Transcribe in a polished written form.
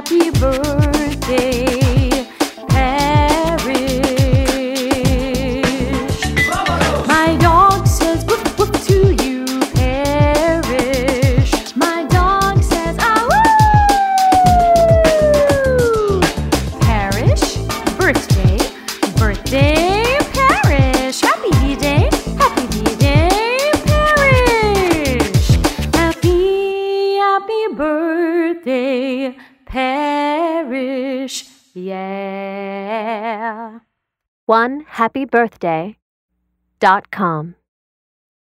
happy birthday, Parrish. My dog says woof woof to you, Parrish. My dog says ah woo. Parrish, birthday, birthday, Parrish. Happy D-Day, happy D-Day, Parrish. Happy birthday, Parrish, yeah. OneHappyBirthday.com